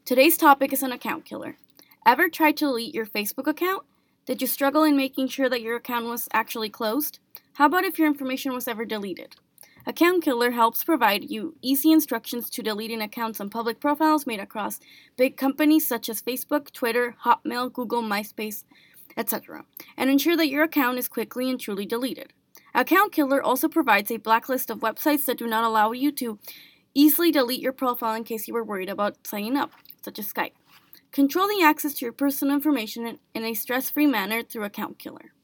Today's topic is an account killer. Ever tried to delete your Facebook account? Did you struggle in making sure that your account was actually closed? How about if your information was ever deleted? Account Killer helps provide you easy instructions to deleting accounts and public profiles made across big companies such as Facebook, Twitter, Hotmail, Google, MySpace, etc., and ensure that your account is quickly and truly deleted. Account Killer also provides a blacklist of websites that do not allow you to easily delete your profile in case you were worried about signing up, such as Skype. Control the access to your personal information in a stress-free manner through Account Killer.